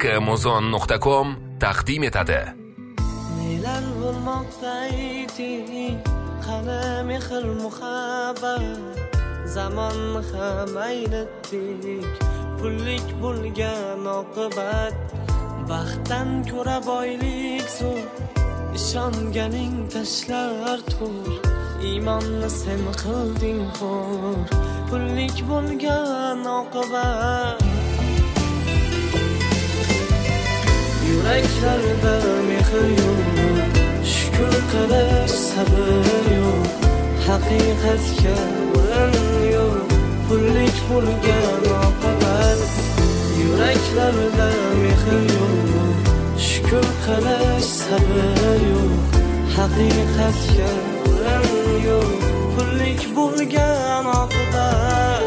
amazon.com taqdim etadi. Nelar bo'lmoqda ayting, qani mehr muhabbat, zamon ham aylatdik, pullik bo'lgan oqibat, baxtdan ko'ra boylik zo'r, ishonganing tashlar to'r, iymonni sen qilding xo'r, pullik bo'lgan oqibat. Yuraklarda mehr yo'q, shukr qilish sabr yo'q, haqiqatga o'rin yo'q, pullik bo'lgan oqibat. Yuraklarda mehr yo'q, shukr qilish sabr yo'q, haqiqatga o'rin yo'q, pullik bo'lgan oqibat.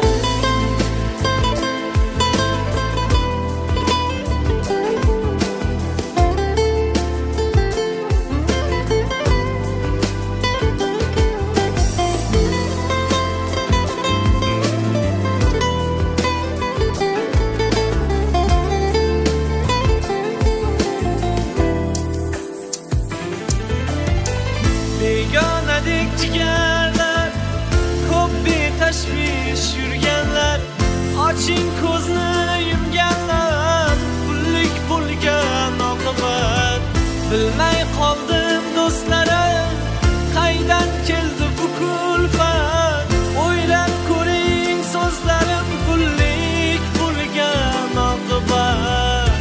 Begonadik jigarlar, ko'p betashvish yurganlar, oching ko'zni yumganlar, pullik bo'lgan oqibat. Bilmay qoldim do'stlarim, qaydan keldi bu kulfat, o'ylab ko'ring so'zlarim, pullik bo'lgan oqibat.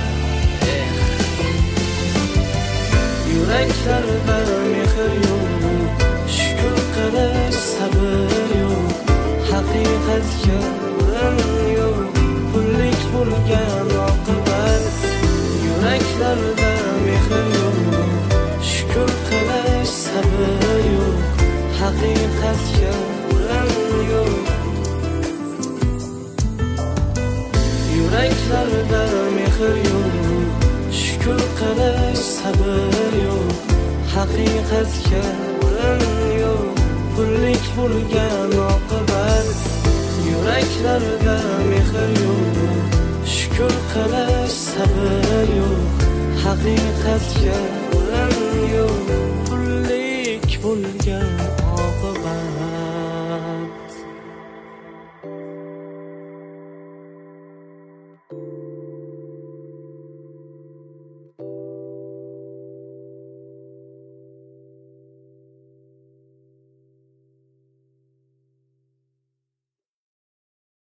Yuraklarda mehr yo'q, shukr qilish sabr yo'q, haqiqatga o'rin yo'q, pullik bo'lgan oqibat. Yuraklarda mehr yo'q, shukr qilish sabr yo'q, haqiqatga o'rin yo'q. Yuraklarda mehr yo'q, shukr qilish sabr yo'q, haqiqatga o'rin yo'q, pullik bo'lgan oqibat. Yuraklarda mehr yo'q, shukr qilish sabr yo'q, haqiqatga o'rin yo'q, pullik bo'lgan